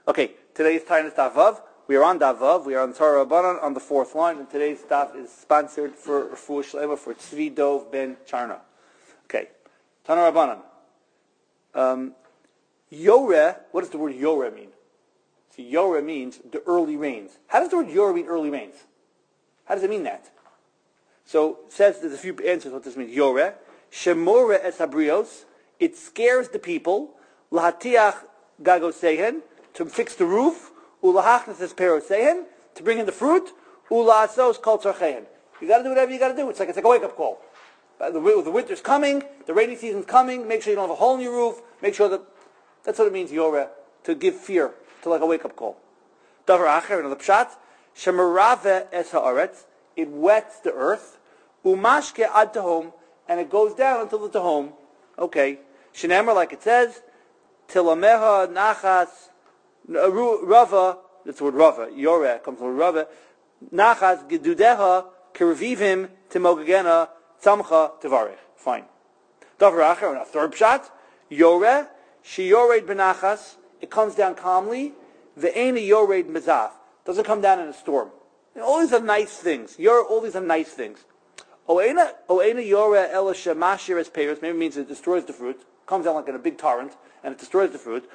Okay, today's time is Daf Vav. We are on Daf Vav. We are on Torah Rabbanan on the fourth line, and today's Daf is sponsored for Refuah Shlema for Tzvi Dov Ben Charna. Okay, Torah Rabbanan. Yoreh, what does the word Yoreh mean? See, Yoreh means the early rains. How does the word Yoreh mean early rains? How does it mean that? So it says there's a few answers what this means. Yoreh, Shemoreh es habrios, it scares the people, Lahatiach gagosehen, to fix the roof, ulahachnas es perosehen, to bring in the fruit, ulaasos kol tzarchehen. You got to do whatever you got to do. It's like a wake-up call. The winter's coming, the rainy season's coming. Make sure you don't have a hole in your roof. Make sure that's what it means, Yoreh, to give fear, to like a wake-up call. Davar acher, another pshat, shemerave es haaretz, it wets the earth, umashke ad tahom, and it goes down until the tahom. Okay, shenemer, like it says, tilameha nachas. Rava, that's the word Rava, Yoreh comes from Rava, Nachas gedudeha kerevivim timogagena tzamcha tevarech. Fine. Davar acher, and a third pshat, Yoreh, she yored benachas, it comes down calmly, ve'ena yored mezaf, doesn't come down in a storm. And all these are nice things. All these are nice things. Oena yoreh ela shemashir es peiros, maybe it means it destroys the fruit, comes down like in a big torrent, and it destroys the fruit.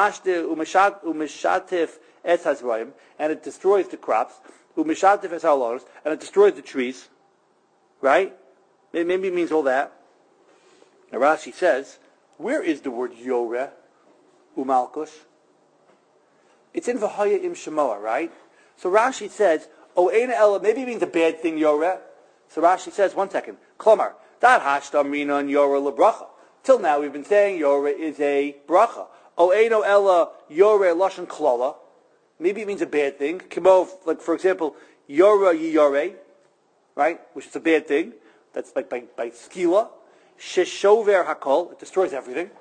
Umishatif es hazroim, and it destroys the crops. Umishatif es haloros, and it destroys the trees. Right? Maybe it means all that. Now Rashi says, where is the word Yoreh umalkush? It's in V'haya im Shemoah, right? So Rashi says, Oena ela, maybe it means a bad thing, Yoreh. So Rashi says, one second, Klomar, that hashtam minan Yoreh lebracha. Till now we've been saying Yoreh is a bracha. Oeno ella Yoreh lashon klala. Maybe it means a bad thing. Kimo, like for example, Yoreh yiyoreh, right? Which is a bad thing. That's like by skila. Sheshover hakol, it destroys everything.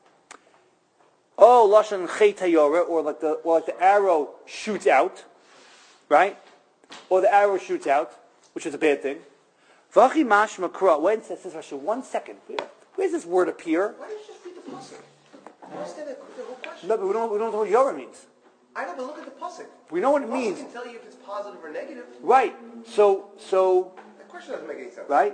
Oh, lashon chet hayoreh, or like the arrow shoots out, right? Or the arrow shoots out, which is a bad thing. Vachi mashma kra. When it says this, Rashi, 1 second. Where does this word appear? Why don't you just read the pasuk? I understand the whole question. No, but we don't know what Yoreh means. I know, but look at the pasuk. We know what it The means. pasuk can tell you if it's positive or negative. Right. So. That question doesn't make any sense. Right.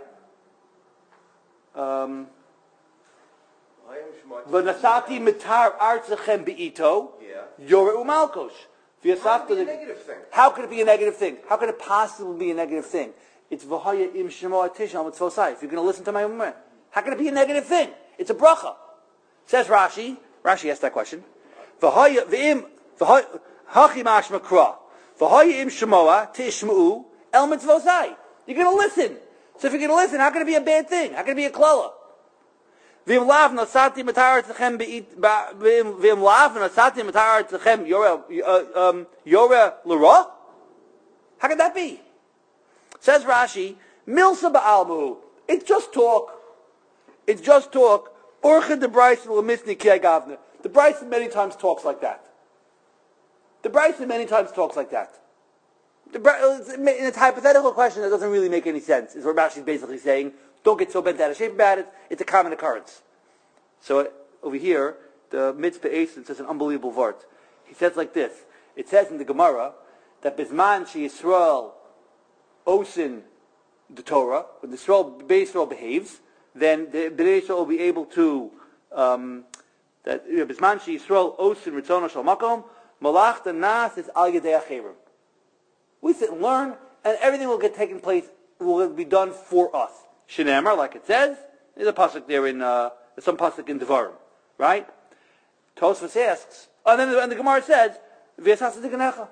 V'nasati mitar artzachem beito. Yeah. Yoreh umalkosh. How could it be a negative thing? How could it be a negative thing? How could it possibly be a negative thing? It's v'haya im shemoah tisham mitzvosai. If you're going to listen to my moment, how can it be a negative thing? It's a bracha. Says Rashi. Rashi asked that question. V'haya v'im hachi mashma kra. V'haya im shemoah tishma'u el mitzvosai. You're going to listen. So if you're going to listen, how can it be a bad thing? How can it be a klala? V'im lav nasati matar tzechem v'im lav nasati matar tzechem yoreh l'ra. How could that be? Says Rashi, milsa ba'almuhu. It's just talk. It's just talk. Orcha de Bryson l'misni ki agavna. The Bryson many times talks like that. The Bryson many times talks like that. It's a hypothetical question that doesn't really make any sense, is what Rashi's basically saying. Don't get so bent out of shape about it. It's a common occurrence. So over here, the Mitzvah Eisen says an unbelievable word. He says like this. It says in the Gemara that Bisman she Yisrael osin the Torah, when the Yisrael behaves, then the Bnei Yisrael will be able to that Bisman she Yisrael osin ritzono shel makom malach the nas is al yedei acherim. We sit and learn, and everything will get taken place, will be done for us. Shenemar, like it says, there's a pasuk there in there's some pasuk in Devarim, right? Tosfos asks, and then the Gemara says, "V'yasasa deganecha."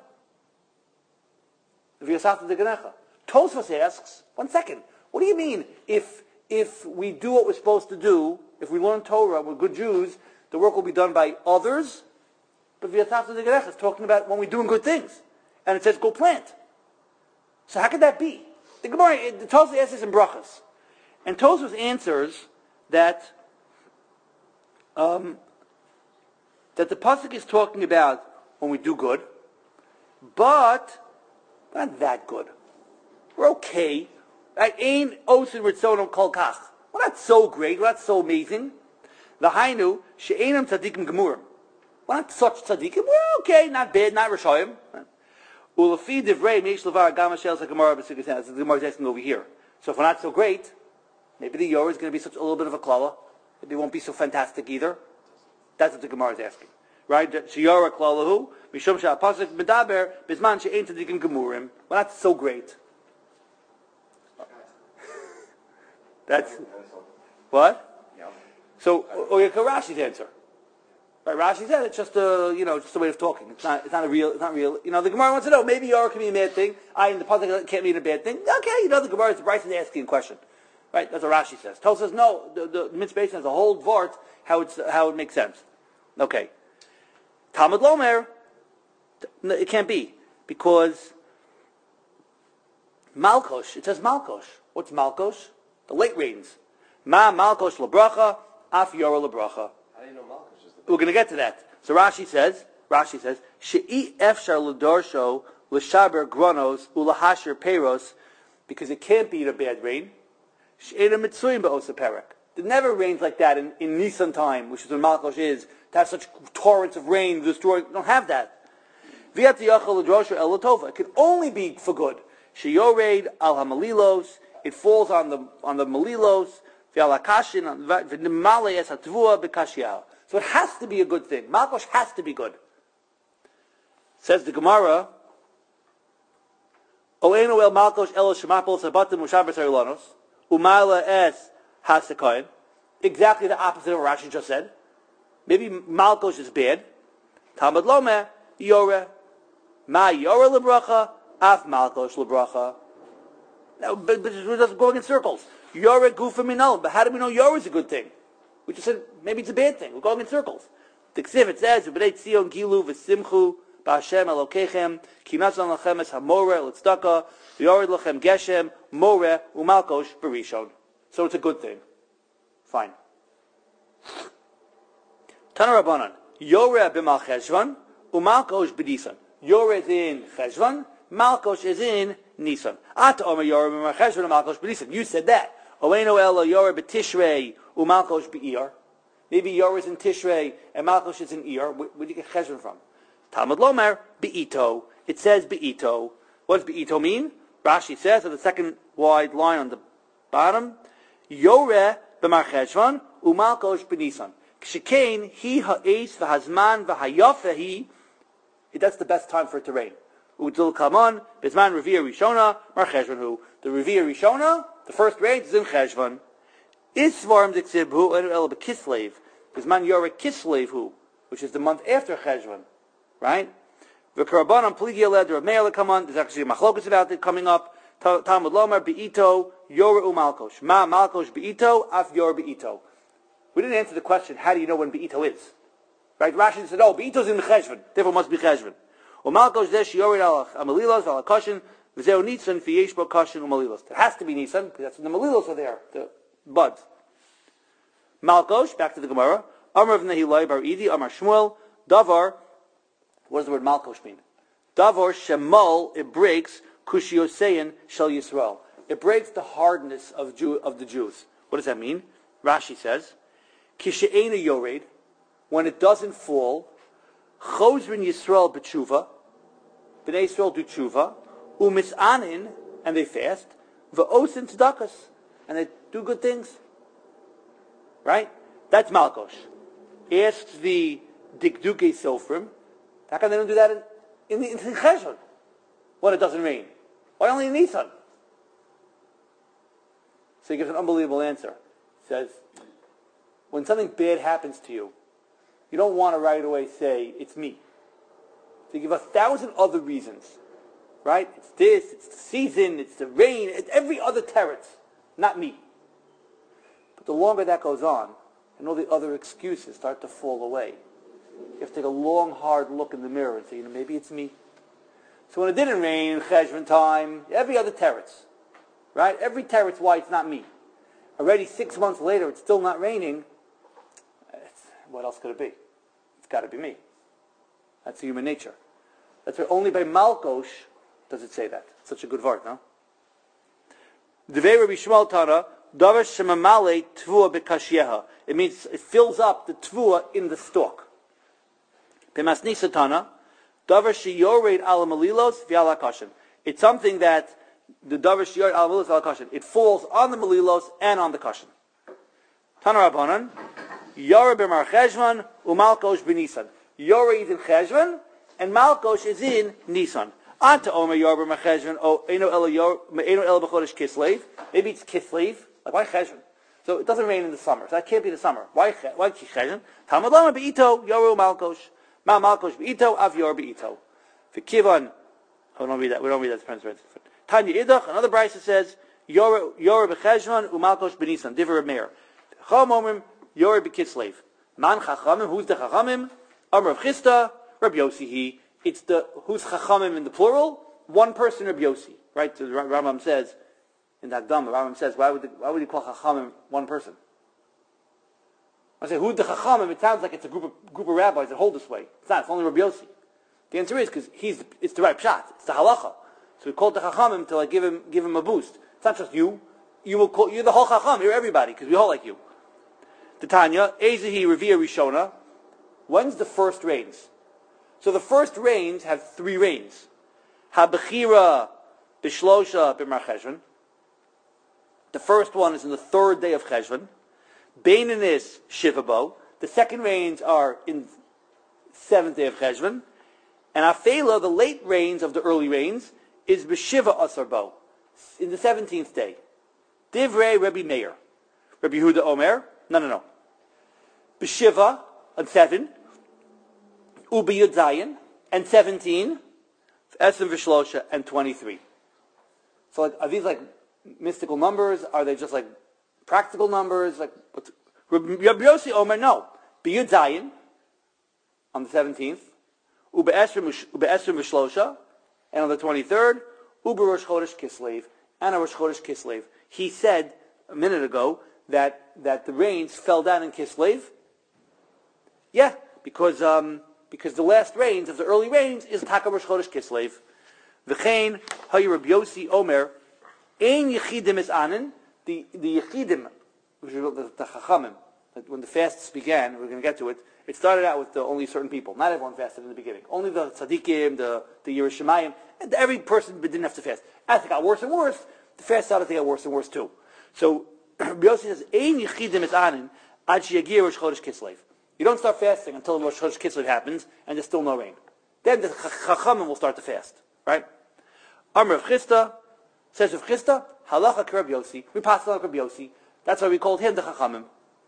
V'yasasa deganecha. Tosfos asks, 1 second. What do you mean if we do what we're supposed to do, if we learn Torah, we're good Jews, the work will be done by others? But v'yasasa deganecha is talking about when we're doing good things, and it says go plant. So how could that be? The Gemara, the Tosfos asks this in Brachas. And Tosfos answers that the pasuk is talking about when we do good, but we're not that good. We're okay. Ain osin ritzono kol kach. We're not so great. We're not so amazing. The hainu she'enam tzadikim gemurim. We're not such tzaddikim. We're okay, not bad, not Rishayim. Ulafi divrei meish levar gam hashel sakamara b'sigasen. That's the Gemara is asking over here. So if we're not so great, maybe the Yorah is going to be such a little bit of a klala. Maybe it won't be so fantastic either. That's what the Gemara is asking. Right? Shiyora klalahu, mishum sha'apasik medaber, bizman she'ein tzadikim gemurim. We're not so great. That's, what? So, Rashi's answer. Right, Rashi said it's just a, just a way of talking. It's not real. The Gemara wants to know, maybe Yorah can be a bad thing. In the pasuk can't mean a bad thing. Okay, the Gemara, Bryce is asking a question. Right, that's what Rashi says. Tosfos says, no, the mitzvah has a whole vart, how it makes sense. Okay. Talmud Lomer, it can't be, because Malkosh, it says Malkosh. What's Malkosh? The late rains. Ma Malkosh lebracha, af Yorah lebracha. How do you know Malkosh is the... We're going to get to that. So Rashi says, She'i efshar l'dorsho l'shaber gronos ulahasher peros, because it can't be a bad rain. She'ena mitzuyim ba'osa perek. It never rains like that in Nisan time, which is when Malkosh is, to have such torrents of rain, destroy. You don't have that. V'yat yachal l'drosho el l'tova. It can only be for good. She'yored al hamalilos. It falls on the malilos. V'al akashin v'nimale es hatvua b'kashiyah. So it has to be a good thing. Malkosh has to be good. Says the Gemara, Oenu el Malkosh el shemapol sabatim mushaber terilanos umala es hasakayin. Exactly the opposite of what Rashi just said. Maybe Malkosh is bad. Talmud Lomer Yoreh ma Yoreh lebracha af Malkosh lebracha. Now, but we're just going in circles. Yoreh gufa minol. But how do we know Yoreh is a good thing? We just said maybe it's a bad thing. We're going in circles. The Ksiv, it says, "V'bnei Tzion gilu v'simchu b'Hashem Elokechem ki natzon lachem es hamoreh l'tzdaka v'yored lachem geshem moreh u'malkosh b'rishon." So it's a good thing. Fine. Tana Rabbanan, Yoreh b'mal Cheshvan u'malkosh b'Nisan. Yoreh is in Cheshvan, Malkosh is in Nisan. Ata Omer Yoreh b'mal Cheshvan u'malkosh b'Nisan. You said that. Oeno ela Yoreh b'Tishrei u'malkosh b'Iyar. Maybe Yoreh is in Tishrei and Malkosh is in Iyar. Where do you get Cheshvan from? Talmud Lomer be'ito. It says be'ito. What does be'ito mean? Rashi says, at the second wide line on the bottom, Yoreh b'mar Cheshvan u'malkosh b'Nisan. K'shekain hi ha'es v'hazman v'hayafehi. That's the best time for it to rain. U'dil kamon b'zman Revia Rishona mar Cheshvan hu. The Revia Rishona, the first rain is in Cheshvan. Isvarm diksibhu el b'Kislev. B'zman Yoreh Kislev hu, which is the month after Cheshvan, right? V'karabanan pligi aled Rav Meir kamon. There's actually a machlokus about it coming up. Talmud Lomer be'ito Yoreh u'malkosh. Ma malkosh be'ito af Yoreh be'ito. We didn't answer the question, how do you know when be'ito is? Right? Rashi said, be'ito's in Cheshvan, therefore it must be Cheshvan. U'malkosh desh Yoreh al amalilos al akoshin v'zeu nitzan fiyesh bo koshin u'malilos. It has to be Nisan, because that's when the malilos are there, the buds. Malkosh, back to the Gemara. Amar of Nehilai bar Idi, Amar Shmuel, Davar. What does the word Malkosh mean? Davar Shemal, it breaks Kushiosein Shel Yisrael. It breaks the hardness of the Jews. What does that mean? Rashi says, Kishe'ena Yored, when it doesn't fall, Chozrin Yisrael b'tshuva, B'nai Yisrael do tshuva, Umis'anin, and they fast, V'osin tzedakos, and they do good things. Right? That's Malkosh. Ask the Dikduke Sofrim, how come they don't do that in Cheshvan when it doesn't rain? Why only in Nisan? So he gives an unbelievable answer. He says, when something bad happens to you, you don't want to right away say, it's me. So you give 1,000 other reasons. Right? It's this, it's the season, it's the rain, it's every other teretz, not me. But the longer that goes on, and all the other excuses start to fall away, you have to take a long, hard look in the mirror and say, maybe it's me. So when it didn't rain in Cheshvan time, every other teretz, right? Every teretz why it's not me. Already 6 months later, it's still not raining. What else could it be? It's got to be me. That's human nature. That's why only by Malkosh does it say that. It's such a good word, no? Devei Rabbi Shmuel Tana, Davar shemamale tvua b'kashyeha. It means it fills up the tvua in the stalk. B'masni satana, davar sheyored ala malilos v'ala kashin. It's something that the davar sheyored ala malilos v'ala kashin. It falls on the malilos and on the kashin. Tana Rabbanan, Yoreh b'mar Cheshvan u'malkosh b'Nisan. Yoreh is in Cheshvan and Malkosh is in Nisan. Anta Omer Yoreh b'mar Cheshvan o Eino Ela b'chodesh Kislev. Maybe it's Kislev. Like why Cheshvan? So it doesn't rain in the summer. So that can't be the summer. Why Cheshvan? Talmud Lama b'Ito Yoreh Malkosh. Malkosh b'Ito av Yoreh b'Ito. V'kivan. Oh, we don't read that. We don't read that. Depends. Tanya Idach. Another brayso says Yoreh b'Cheshvan u'Malkosh b'Nisan. Divrei Reb Meir. Chachamim Yoreh b'Kislev. Man Chachamim. Who's the Chachamim? Amar of Chisda. Reb Yossi. It's the who's Chachamim in the plural. One person Reb Yossi. Right. So the Rambam says in that Dhamma. Rambam says why would you call Chachamim one person? I say who's the Chachamim? It sounds like it's a group of rabbis that hold this way. It's not. It's only Reb Yossi. The answer is because it's the right pshat. It's the halacha. So we called the Chachamim to like give him a boost. It's not just you. You're the whole Chacham. You're everybody because we all like you. The Tanya, Ezehi Revia Rishona. When's the first rains? So the first rains have 3 rains. HaBechira Bishlosha B'mar Cheshvan. The first one is in the 3rd day of Cheshvan. Beinanis Shivabo. The second rains are in 7th day of Cheshvan. And Afela, the late rains of the early rains, is B'Shiva Asarbo, in the 17th day. Divrei Rabbi Meir. Rabbi Yehuda Omer. No. B'Shiva, on 7. Ubiyud Zayin, and 17. Esem V'Shlosha, and 23. So like, are these like mystical numbers? Are they just like practical numbers? Like Rabbi Yossi Omer, no. B'Yud Zayin, on the 17th. Ube'esrim V'Shlosha, and on the 23rd, Uber Rosh Chodesh Kislev, and Rosh Chodesh Kislev. He said a minute ago that the rains fell down in Kislev. Yeah, because the last rains of the early rains is Taka Rosh Chodesh Kislev. V'chein Hayu Rabbi Yossi Omer Ein Yechidim is Anin. The Yechidim, which is the Chachamim, when the fasts began, we're going to get to it. It started out with only certain people. Not everyone fasted in the beginning. Only the tzaddikim, the Yerushalayim, and every person didn't have to fast. As it got worse and worse, the fast started to get worse and worse too. So Rabbi Yossi says, "Ein yichidim es anin ad sheyagir Rosh Chodesh Kislev." You don't start fasting until Rosh Chodesh Kislev happens, and there's still no rain. Then the Chachamim will start to fast. Right? Amar of Chisda says of Chisda, halacha Rabbi Yossi. We passed on Rabbi Yossi. That's why we called him the Chachamim.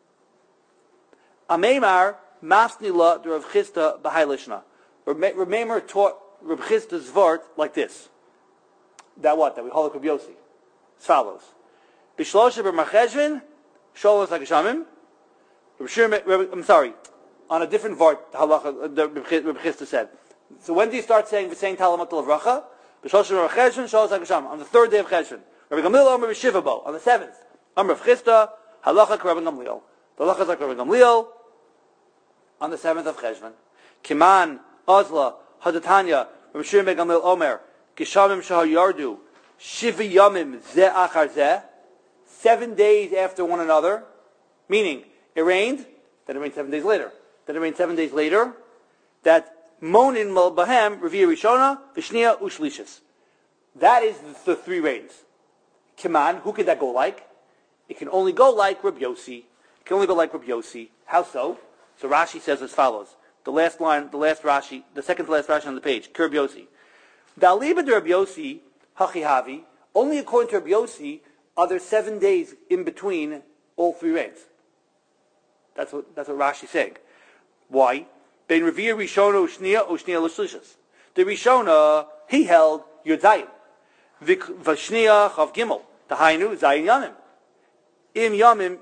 Ameimar. Masni la de Rav Chisda b'hai lishna. Rav Meir taught Rav Chisda's vart like this. That we hold Rav Yossi. As follows. Bishlosha b'mar Cheshvan, Sholos HaGeshamim. I'm sorry. On a different vart, the halacha, Rav Chisda said. So when do you start saying Talamat Lavracha? Bishlosha b'mar Cheshvan, Sholos HaGeshamim. On the 3rd day of Cheshvan. Rabbi Gamliel Omer b'Shivabo. On the 7th. Omer Rav Chisda, halacha Rabbi Gamliel. The halacha is like Rabbi Gamliel. On the 7th of Cheshvan, Kiman, Ozla, Hadatanya, Rav Shimon Gamliel Omer, Geshamim Shahar Yardu, Shiva Yamim Ze Achar Ze, 7 days after one another, meaning it rained, then it rained 7 days later, then it rained 7 days later, that Monin Mal Bahem, Reviya Rishona, Vishnia Ushlishis. That is the 3 rains. Kiman, who could that go like? It can only go like Rabbi Yossi. It can only go like Rabbi Yossi. How so? So Rashi says as follows. The last line, the second to last Rashi on the page. Rabbi Yossi. Da'aliba de Rabbi Yossi, hachi only according to Rabbi Yossi are there 7 days in between all 3 rains. That's what Rashi's saying. Why? Ben Reviya Rishona Ushnia L'Shlishas. The Rishona, he held Yud Zayin. V'Shnia Chav Gimel. The Hainu Zayin Yamim. Im Yamim.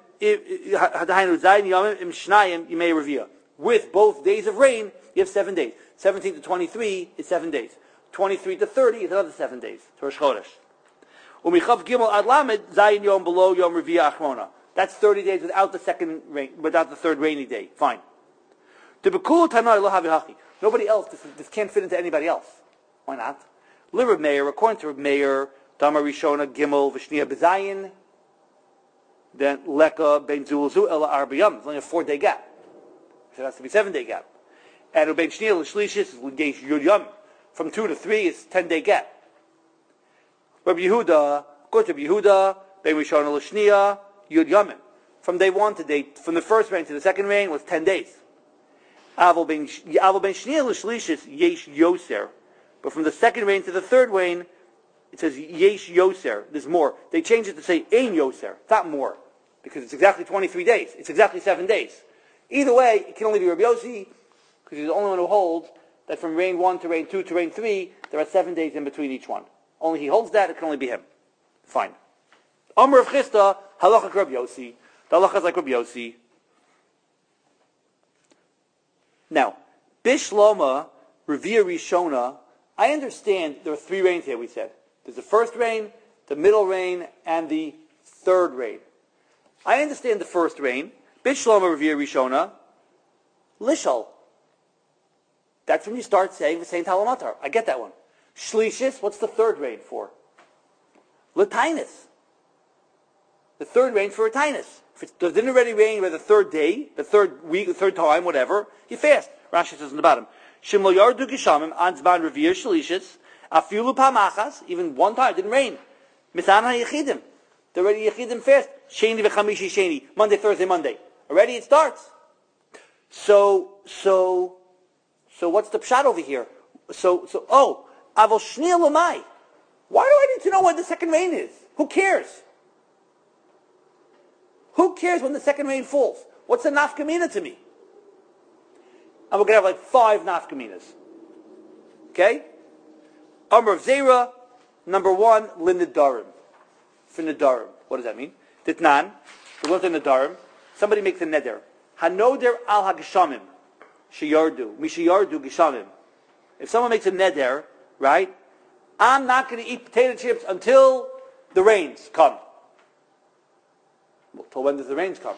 With both days of rain, you have 7 days. 17 to 23 is 7 days. 23 to 30 is another 7 days. To Rosh Chodesh. That's 30 days without the 3rd rainy day. Fine. Nobody else, this can't fit into anybody else. Why not? Reb Meir, according to Reb Meir, Dama Rishona, Gimel, Vishnia Bezayin, then Leka Ben Zulzu Ela Arbiyam. It's only a 4-day gap. So it has to be 7-day gap. And Ubein Shniel Shlishis is Yesh Yud Yom. From 2 to 3 is 10-day gap. Rabbi Yehuda, according to Rabbi Yehuda, Bein Rishon L'Shniya Yud Yomim. From day 1 to from the first rain to the second rain was 10 days. Aval Bein Shniel Shlishis Yesh Yoser. But from the second rain to the third rain, it says Yesh Yoser. There's more. They changed it to say Ein Yoser. It's not more. Because it's exactly 23 days. It's exactly 7 days. Either way, it can only be Rabbi Yossi, because he's the only one who holds that from rain 1 to rain 2 to rain 3, there are 7 days in between each one. Only he holds that, it can only be him. Fine. Amr of Chisda, halacha Rabbi Yossi. The halacha is like Rabbi Yossi. Now, Bishloma, Revia Rishona, I understand there are 3 rains here, we said. There's the first rain, the middle rain, and the third rain. I understand the first rain. Bishloma, Revia Rishona, Lishal. That's when you start saying the Saint Halamatar. I get that one. Shlishis, what's the third rain for? Latinus. The third rain for Latinus. If it didn't already rain by the third day, the third week, the third time, whatever, you fast. Rashi says in the bottom. Shimlo yardu gishamim anzban revir shlishis afilu pamachas. Even one time it didn't rain. Misana yechidim. They're already yechidim fast. Sheni v'chamishi sheni. Monday, Thursday, Monday. Already it starts. So what's the pshat over here? Avol shniel l'mai. Why do I need to know when the second rain is? Who cares? Who cares when the second rain falls? What's the nafkamina to me? And we're going to have like 5 nafkaminas. Okay? Amr of Zera, number 1, Linadarim. For Nadarim. What does that mean? Ditnan, we learned in Nadarim, somebody makes a neder. Hanoder al hageshamim. Sheyardu. Mishayardu geshamim. If someone makes a neder, right? I'm not going to eat potato chips until the rains come. Well, till when does the rains come?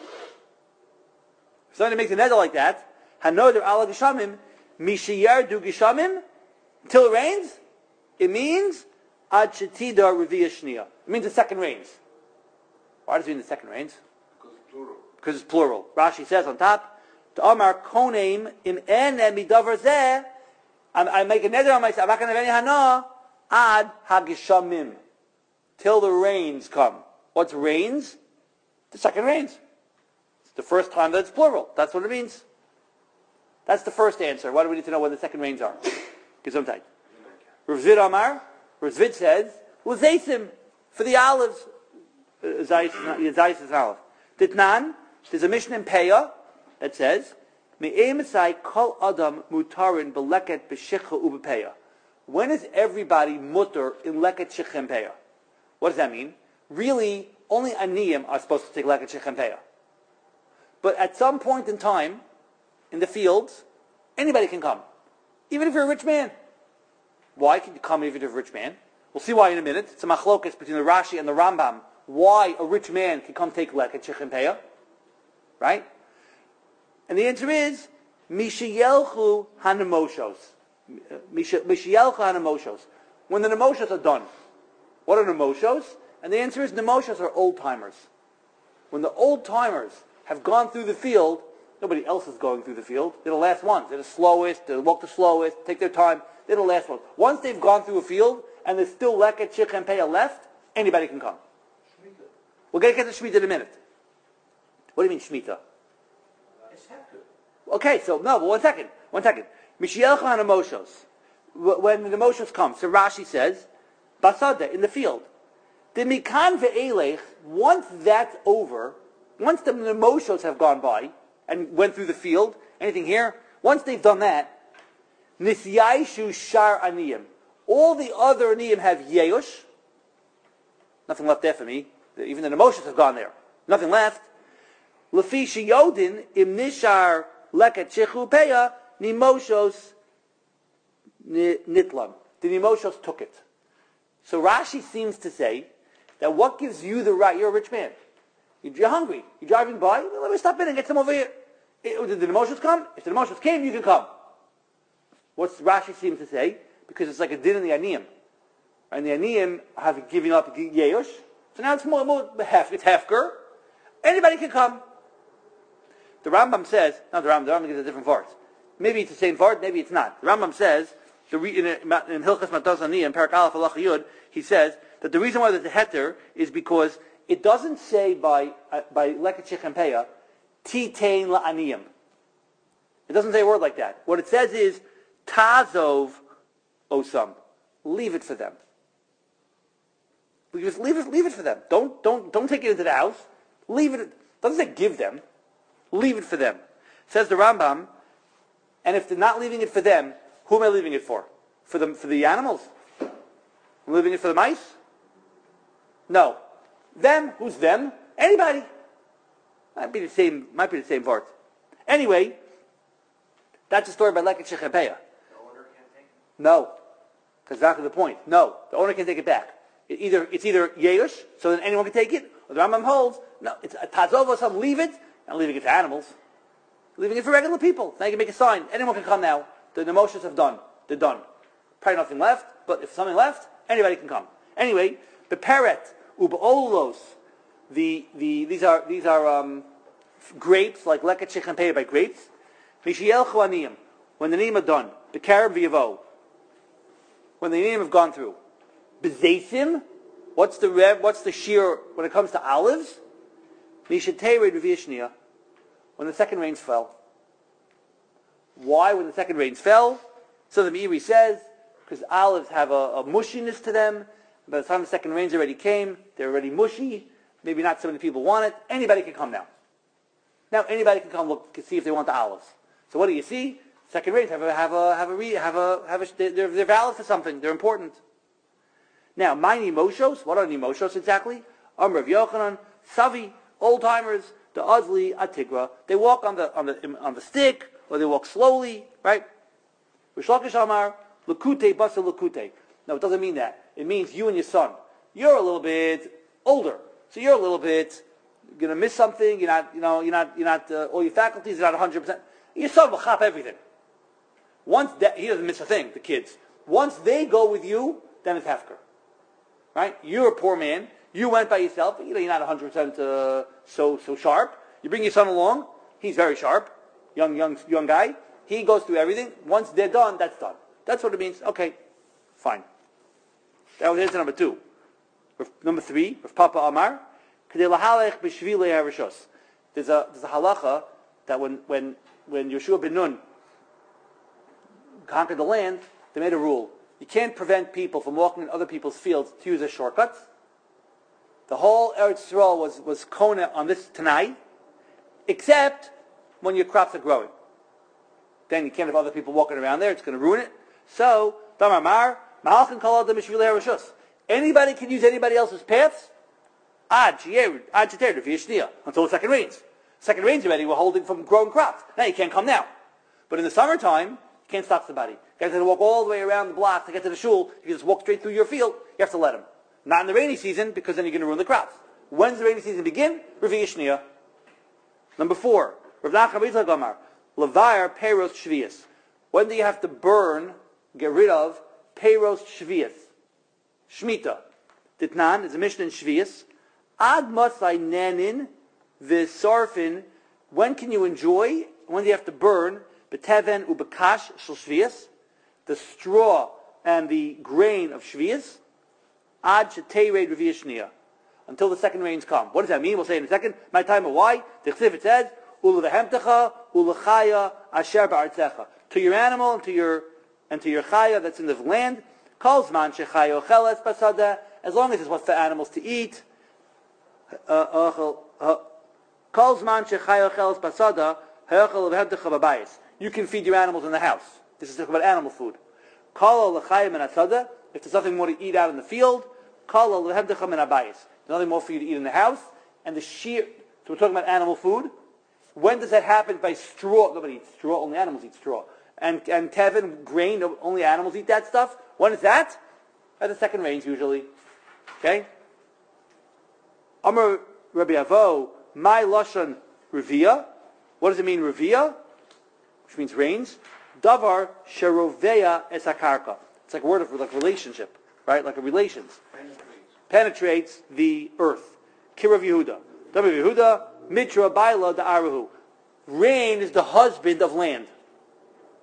If somebody makes a neder like that, Hanoder al hageshamim. Mishayardu geshamim. Until it rains, it means ad shetida revia shniya. It means the second rains. Why does it mean the second rains? Because it's plural. Rashi says on top, to Amar koneim im en midavar zeh. I make a neder on myself. I'm not going to have any hana ad hagishamim till the rains come. What's rains? The second rains. It's the first time that it's plural. That's what it means. That's the first answer. Why do we need to know when the second rains are? Gesundheit. Rav Zvid Amar. Rav Zvid says l'zeisim for the olives. Zayis is olive. Ditnan. There's a mission in Peah that says, "Me'emisai kol adam mutarin beleket b'shicha ubepeah." When is everybody mutter in leket shicha and peah? What does that mean? Really, only aniyim are supposed to take leket shicha and peah. But at some point in time, in the fields, anybody can come, even if you're a rich man. Why can you come even if you're a rich man? We'll see why in a minute. It's a machlokas between the Rashi and the Rambam. Why a rich man can come take leket shicha and peah. Right? And the answer is, Mishayelchu hanamoshos. Mishayelchu hanamoshos. When the nemoshos are done. What are nemoshos? And the answer is, nemoshos are old-timers. When the old-timers have gone through the field, nobody else is going through the field. They're the last ones. They're the slowest, they walk the slowest, take their time. They're the last ones. Once they've gone through a field, and there's still leket, shich, and peah left, anybody can come. We're going to get to Shemitah in a minute. What do you mean Shemitah? Okay, so no, but one second. Mishielcha hanamoshos. When the moshos come, so Rashi says, basada, in the field. The mikan ve'elech, once that's over, once the moshos have gone by, and went through the field, anything here, once they've done that, nisyaishu shar aniyim. All the other aniyim have yeush. Nothing left there for me. Even the moshos have gone there. Nothing left. Lefi sheyodin im nishar leket shechu peya nimoshos nitlam. The nimoshos took it. So Rashi seems to say that what gives you the right? You're a rich man. You're hungry. You're driving by. Well, let me stop in and get some over here. Did the nimoshos come? If the nimoshos came, you can come. What's Rashi seems to say? Because it's like a din in the aniyim, and the aniyim have given up yeush. So now it's more it's hefker. Anybody can come. The Rambam says, not the Rambam gives a different verse. Maybe it's the same word, maybe it's not. The Rambam says, in Hilchas Matos Ani, in Parak Aleph Halacha Yud, he says that the reason why there's a heter is because it doesn't say by Leket Shechem Titain la'aniyim. It doesn't say a word like that. What it says is, Tazov osam. Leave it for them. Just leave it for them. Don't take it into the house. Leave it. Doesn't say give them. Leave it for them. Says the Rambam, and if they're not leaving it for them, who am I leaving it for? For the animals? I'm leaving it for the mice? No. Them? Who's them? Anybody. Might be the same part. Anyway, that's a story by Leket Shechem. The owner can't take it? No. That's exactly the point. No. The owner can take it back. It's either Yeush, so then anyone can take it, or the Rambam holds, no, it's a Tazov, some leave it, and leaving it to animals. Leaving it for regular people. Now you can make a sign. Anyone can come now. The Moshes have done. They're done. Probably nothing left, but if something left, anybody can come. Anyway, the Peret, Ubaolos, these are grapes, like Leket Shechem by grapes. Mishiel Chuaniyim, when the name are done. The Karab V'yavo, when the name have gone through. Bezesim, what's the shear when it comes to olives? Mishateired V'yishnia, when the second rains fell. Why when the second rains fell? So the Meiri says, because olives have a mushiness to them. By the time the second rains already came, they're already mushy. Maybe not so many people want it. Anybody can come now. Now anybody can come look to see if they want the olives. So what do you see? Second rains they're valid for something. They're important. Now, my Nimoshos, what are Nimoshos exactly? Rav Yochanan, Savi, old timers, the Azli, Atigra. They walk on the stick, or they walk slowly, right? Rish Lakish Amar, Lakute, Basa Lakute. No, it doesn't mean that. It means you and your son. You're a little bit older, so you're a little bit going to miss something. You're not. All your faculties are not 100%. Your son will chop everything. Once he doesn't miss a thing. The kids. Once they go with you, then it's hefker. Right? You're a poor man. You went by yourself. You're not 100% so sharp. You bring your son along. He's very sharp. Young guy. He goes through everything. Once they're done, that's done. That's what it means. Okay, fine. That was answer number 2. Number 3, Rav Papa Amar, there's a halacha that when Yoshua ben Nun conquered the land, they made a rule. You can't prevent people from walking in other people's fields to use as shortcuts. The whole Eretz Yisrael was kona on this tonight, except when your crops are growing. Then you can't have other people walking around there. It's going to ruin it. So, Damar Mar, anybody can use anybody else's paths until the second rains. Second rains already, we're holding from growing crops. Now you can't come now. But in the summertime, you can't stop somebody. You guys have to walk all the way around the block to get to the shul. You can just walk straight through your field. You have to let them. Not in the rainy season, because then you're going to ruin the crops. When's the rainy season begin? Revi Yishniya. Number 4, Rav Nachman Yitzchak Amar, Levair Peiros Shvius. When do you have to burn, get rid of, Peiros Shvius? Shemitah. Ditnan is a mission in Shvius. Ad Matzai Nanin V'Sarfin. When can you enjoy? When do you have to burn? Beteven Ubekash Shel Shvius. The straw and the grain of Shvius. Ad Sheteired Revi Yishniya. Until the second rains come. What does that mean? We'll say in a second. My time of why? The Chsiv it says, Ulevehemtecha, Ulechaya, Asher Ba'artzecha. To your animal and to your chaya that's in the land. Kolzman Shechayo Cheles Basada. As long as it's what for animals to eat. Kolzman Shechayo Cheles Basada. Hechel Levehemtecha Babayis. You can feed your animals in the house. This is talking about animal food. Kala Lechayim and Asada. If there's nothing more to eat out in the field, Kala Levehemtecha and Abayis. Nothing more for you to eat in the house. And the shear, so we're talking about animal food. When does that happen? By straw. Nobody eats straw, only animals eat straw. And tevin, grain, only animals eat that stuff. When is that? At the second rains usually. Okay? Amar Rabbi Avo, my lashon revia. What does it mean revia? Which means rains. Davar sheroveya esakarka. It's like a word of like relationship, right? Like a relations. Penetrates the earth. Kirav Yehuda. Davar Yehuda, Mitra Baila Da'arahu. Rain is the husband of land.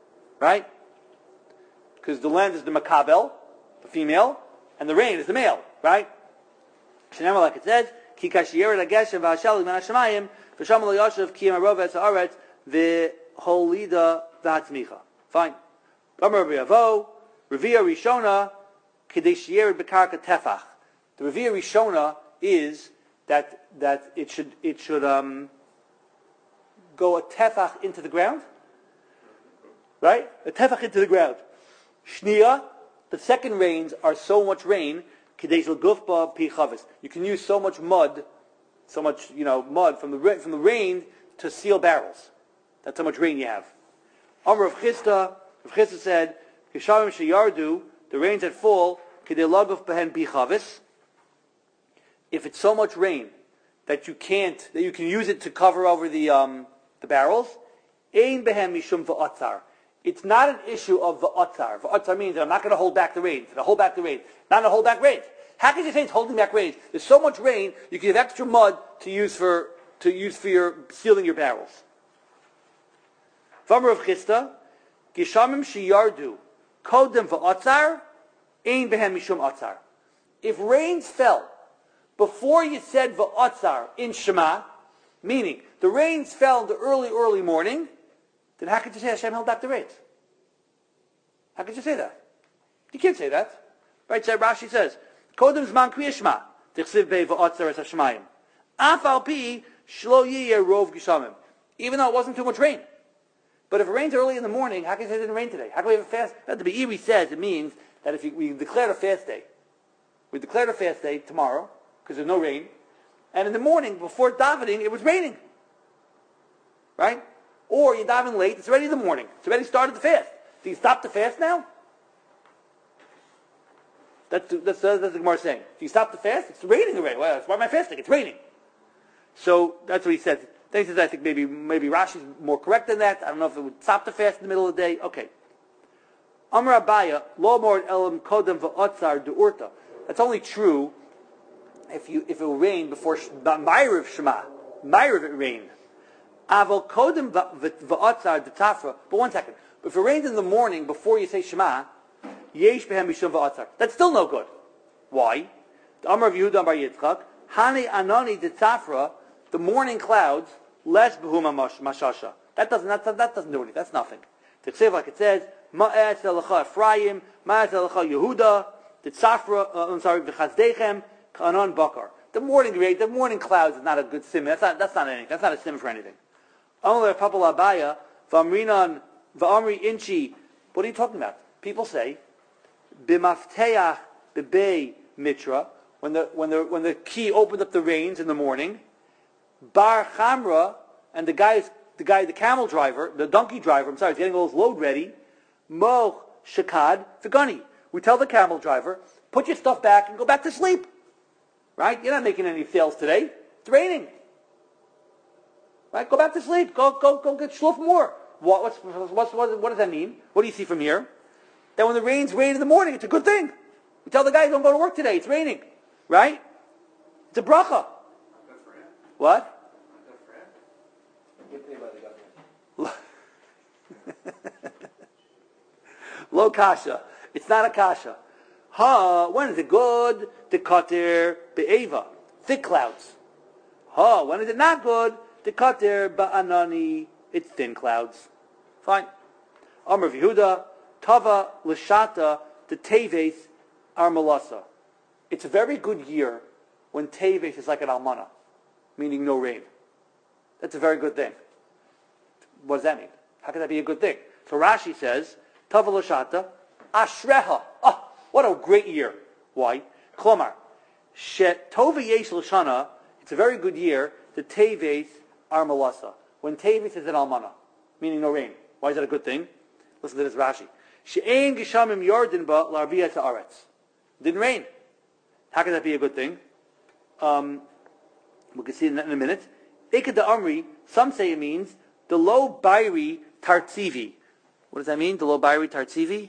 right? Because the land is the makabel, the female, and the rain is the male, right? Shenema, like it says, Ki kashiyered ageshem v'hashali min hashemayim v'sham lo yoshev ki amarov et haaretz v'holida v'hatzmicha. Fine. Amar B'Yavo, Revia Rishona, Kedei Sheyered B'Karka Tefach. The Revia Rishona is that it should go a tefach into the ground, right? A tefach into the ground. Shnia, the second rains are so much rain. Kedei Shel Gufba Pi Chavis. You can use so much mud from the rain to seal barrels. That's how much rain you have. Amar of Chisda. Rav Chisda said, "Kishavim sheyardu, the rains that fall, kedei laguf behen bichavis. If it's so much rain that you can use it to cover over the barrels, ein behen mishum va'atzar. It's not an issue of va'atzar. Va'atzar means that I'm not going to hold back the rain. It's going to hold back the rain. Not to hold back rain. How can you say it's holding back rain? There's so much rain, you can have extra mud to use for your sealing your barrels." From Rav Chisda, Gishamim sheyardu kodem va'atzar ein behem mishum atzar. If rains fell before you said va'atzar in Shema, meaning the rains fell in the early morning, then how could you say Hashem held back the rains? How could you say that? You can't say that. Right? So Rashi says, kodem zman kriyishma tichsiv be va'atzar es hashemayim af al pi shlo yiyeh rov gishamim. Even though it wasn't too much rain. But if it rains early in the morning, how can you say it didn't rain today? How can we have a fast? The Be'eri says it means that if we declared a fast day, we declared a fast day tomorrow because there's no rain, and in the morning before davening it was raining, right? Or you daven late; it's already in the morning. It's already started the fast. Do you stop the fast now? That's the Gemara saying. Do you stop the fast? It's raining already. Well, that's why am I fasting? It's raining. So that's what he says. Then he says, I think maybe Rashi's more correct than that. I don't know if it would stop the fast in the middle of the day. Okay. Amar Abaya, lo mord elam kodem va'atzar de'urta. That's only true if it will rain before Ma'ariv Shema. Ma'ariv it rained. Aval kodem va'atzar de'tafra. But one second. If it rains in the morning before you say Shema, yesh behem mishum va'atzar. That's still no good. Why? The Amar of Yehuda Bar Yitzchak, Hani anani de'tafra, the morning clouds, less behuma mashasha. That doesn't do anything. That's nothing. To like it says, ma'at elacha Ephraim, ma'at elacha Yehuda, the tzafra. V'chazdechem kanon bakar. The morning clouds is not a good sim. That's not anything. That's not a sim for anything. Only a couple abaya v'amrinan v'amri inchi. What are you talking about? People say b'mafteach b'bei mitra when the key opened up the reins in the morning. Bar Chamra, and the camel driver, the donkey driver, is getting all his load ready. Mo Shakad Figani. We tell the camel driver, put your stuff back and go back to sleep. Right? You're not making any sales today. It's raining. Right? Go back to sleep. Go get shluf more. What does that mean? What do you see from here? That when the rains rain in the morning, it's a good thing. We tell the guy, don't go to work today. It's raining. Right? It's a bracha. What? Get paid by the government. Lo kasha. It's not a kasha. When is it good? The kater be'eva. Thick clouds. When is it not good? The kater ba'anani. It's thin clouds. Fine. Amar Yehuda. Tava l'shata. The teves are malasa. It's a very good year when teves is like an almana, meaning no rain. That's a very good thing. What does that mean? How can that be a good thing? So Rashi says, Tava l'shata, ashreha. Oh, what a great year. Why? Klomar, tova yesh l'shana, it's a very good year, the teves are malasa. When teves is an almana, meaning no rain. Why is that a good thing? Listen to this Rashi. She'ein gishamim yordin ba l'arviyah ta'aretz. Didn't rain. How can that be a good thing? We can see that in a minute. Ikad Amri, some say it means the low bairi tartzivi. What does that mean? The low bairi tartzivi?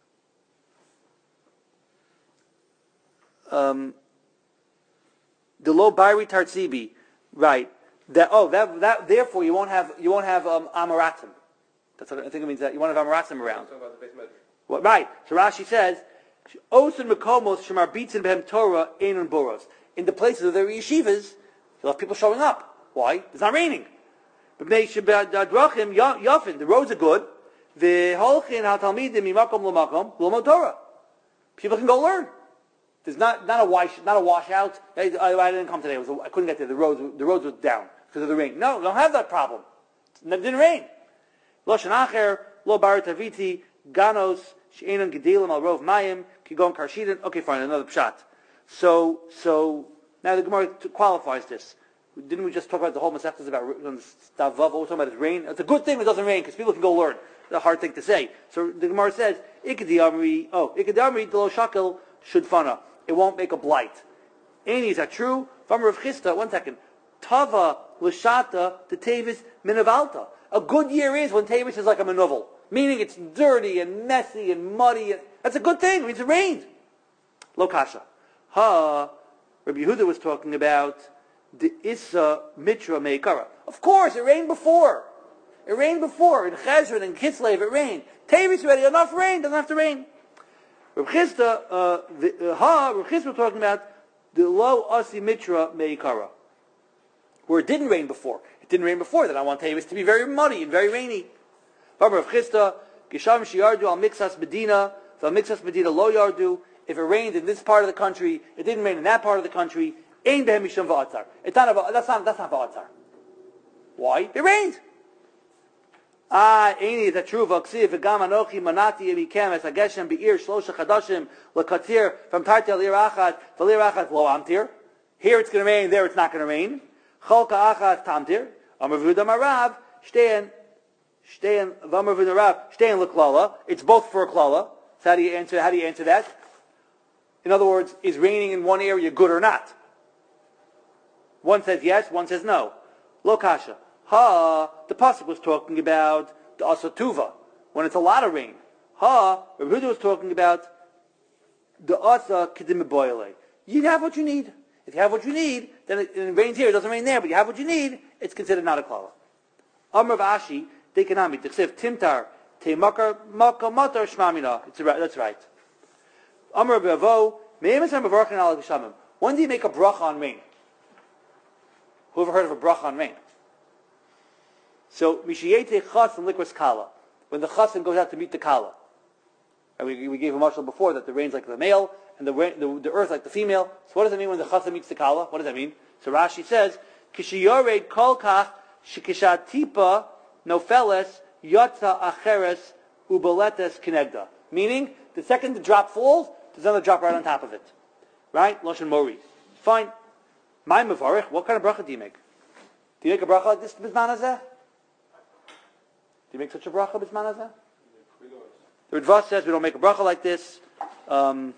The low bairi tartzivi, right? Therefore you won't have amaratim. That's what I think it means, that you want to have Amaratzim around. Talking about the base measure. Well, right. So Rashi says, Osun Mekomos Shemar Bitzin Behem Torah Einun Boros. In the places of their yeshivas, you'll have people showing up. Why? It's not raining. But Drachim Yafin, the roads are good. The Holchin HaTalmidim Mimakom L'Makom L'Lomod Torah. People can go learn. There's not a washout. I didn't come today. I couldn't get there. The roads were down because of the rain. No, we don't have that problem. It didn't rain. Lo Shanacher, Lo Bar Taviti, Ganos, She'enon Gedalim Al Rov Mayim, Kigon Karshidin. Okay, fine, another pshat. So now the Gemara qualifies this. Didn't we just talk about the whole Masechtas about Stavav? What we're talking about is rain. It's a good thing it doesn't rain because people can go learn. It's a hard thing to say. So the Gemara says, Ikadi Amri Delo Shakel Shudfana. It won't make a blight. Any, is that true? Vamar of Chista, 1 second. Tava Lashata to Tavis Minavalta. A good year is when Tavis is like a manuvel, meaning it's dirty and messy and muddy. That's a good thing. It means it rained. Lokasha. Rabbi Yehuda was talking about the Issa Mitra Meikara. Of course, it rained before. It rained before. In Chesron and Kislev, it rained. Tavis already, enough rain, doesn't have to rain. Rav Chisda was talking about the Lo Asi Mitra Meikara, where it didn't rain before. It didn't rain before, then I want Tavis to be very muddy and very rainy. Rav Chisda, Gisham Shiardu al Mixas Medina, the Mixas Medina Lo Yardu. If it rained in this part of the country, it didn't rain in that part of the country. Ein behem mishum va'atzar. That's not va'atzar. Why? It rained. Eini, is that true? V'aksiv v'gam anochi manati emikem es hageshem be'ir shlosha chadashim l'katir from tartel lir achat v'lir achat lo amtir. Here it's going to rain, there it's not going to rain. Cholka achat tamtir. Amar v'uda marav shtein v'amar v'uda marav shtein l'klala. It's both for a klala. So how do you answer that? In other words, is raining in one area good or not? One says yes, one says no. Lo kasha. The pasuk was talking about the asatuva, when it's a lot of rain. Rabbi Yehuda was talking about the asa kedim boile. You have what you need. If you have what you need, then it rains here, it doesn't rain there, but you have what you need, it's considered not a klala. Amr Vashi, dekanami, t'chsev timtar, te makar matar shmamina. That's right. Amr Bavo, me'emes mevarchin al geshamim. When do you make a bracha on rain? Who ever heard of a bracha on rain? So, mishiyete chas and likras kala. When the chasen goes out to meet the kala. And we gave a marshal before that the rain's like the male and the earth like the female. So what does it mean when the chasen meets the kala? What does that mean? So Rashi says, kishiyored kol kach shikishatipa nofeles yotza acheres ubaletes kinegda. Meaning, the second the drop falls, there's another drop right on top of it. Right? Loshen Mori. Fine. My Mevarich, what kind of bracha do you make? Do you make a bracha like this, Bizman Hazeh? Do you make such a bracha, Bizman Hazeh? The Ritva says we don't make a bracha like this. The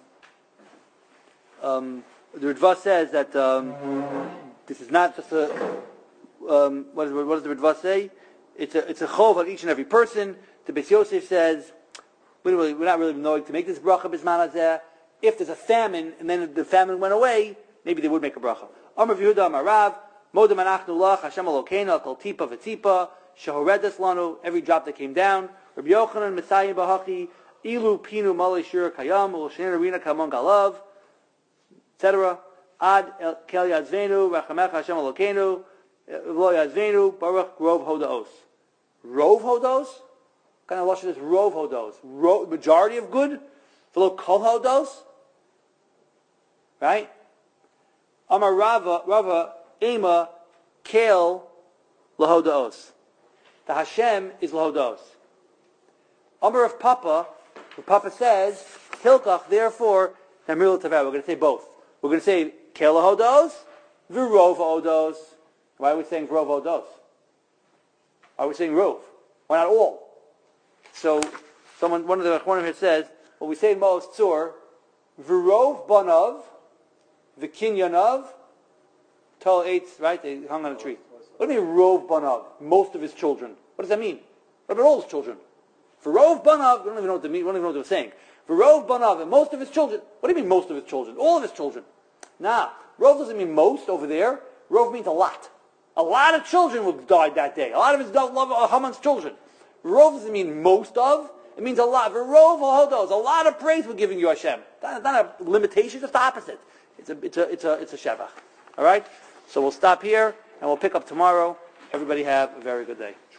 Ritva says that this is not just a... what does the Ritva say? It's a chov on each and every person. The Beis Yosef says, we're not really knowing to make this bracha, Bizman Hazeh. If there's a famine, and then the famine went away, maybe they would make a bracha. Amar Yehuda Amar Rav, Modem Anachnu Lach, Hashem Elokeinu, Kol Tipa V'Tipa, Shehoredes Lanu, every drop that came down. Rabbi Yochanan, Messiah Bahachi, Ilu Pinu Malei Shir Kayam, Ulshen Arena Kamon Galav, etc. Ad Kel Yadzvenu, Rachamecha Hashem Elokeinu, V'lo Yadzvenu, Baruch Rov Hodaos. Rov Hodaos? What kind of lashon is Rov Hodaos? Majority of good? V'lo Kol Hodaos? Right? Amar Rava, Ema, Kel, Lahodaos. The Hashem is Lahodaos. Amar of Papa, the Papa says, Hilkach, therefore, Namir L'Tavar. We're going to say both. We're going to say Kel Lahodaos, V'rov Hodaos. Why are we saying Rov Hodaos? Why are we saying Rov? Why not all? So, one of the Achronim here says, well, we say in Ma'os Tzur, V'rov Banav, the Kinyanav, Tol Eitz, right? They hung on a tree. What do you mean, Rov Banav? Most of his children. What does that mean? What about all his children? For Rov Banav, we don't even know what they were saying. For Rov Banav, and most of his children. What do you mean, most of his children? All of his children. Nah, Rov doesn't mean most over there. Rov means a lot. A lot of children will die that day. A lot of his Haman's children. Rov doesn't mean most of. It means a lot. V'rov hodos, a lot of praise we're giving you, Hashem. It's not a limitation, it's the opposite. It's a shevach. All right? So we'll stop here, and we'll pick up tomorrow. Everybody have a very good day.